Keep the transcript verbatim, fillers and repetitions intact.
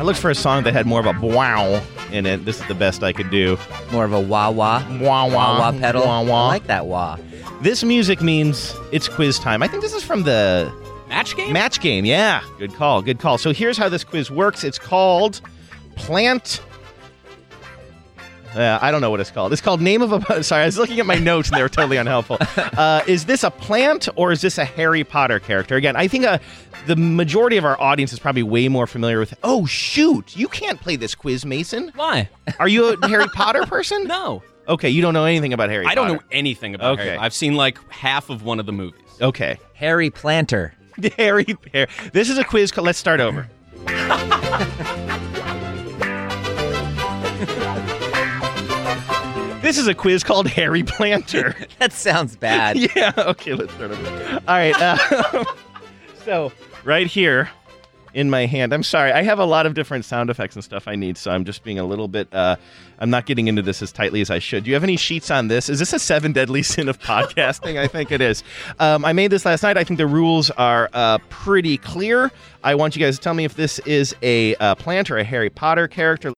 I looked for a song that had more of a wow in it. This is the best I could do. More of a wah-wah. Wah, wah. Wah-wah pedal. Wah, wah. I like that wah. This music means it's quiz time. I think this is from the... Match game? Match game, yeah. Good call, good call. So here's how this quiz works. It's called Plant... Uh, I don't know what it's called. It's called Name of a... Sorry, I was looking at my notes and they were totally unhelpful. Uh, is this a plant or is this a Harry Potter character? Again, I think uh, the majority of our audience is probably way more familiar with... Oh, shoot. You can't play this quiz, Mason. Why? Are you a Harry Potter person? No. Okay, you don't know anything about Harry I Potter. don't know anything about Okay. Harry. I've seen like half of one of the movies. Okay. Harry Planter. Harry... Harry. This is a quiz called... Let's start over. This is a quiz called Harry Planter. That sounds bad. Yeah, okay, let's start over. All right, uh, so right here in my hand, I'm sorry, I have a lot of different sound effects and stuff I need, so I'm just being a little bit, uh, I'm not getting into this as tightly as I should. Do you have any sheets on this? Is this a seven deadly sin of podcasting? I think it is. Um, I made this last night. I think the rules are uh, pretty clear. I want you guys to tell me if this is a uh, plant or a Harry Potter character.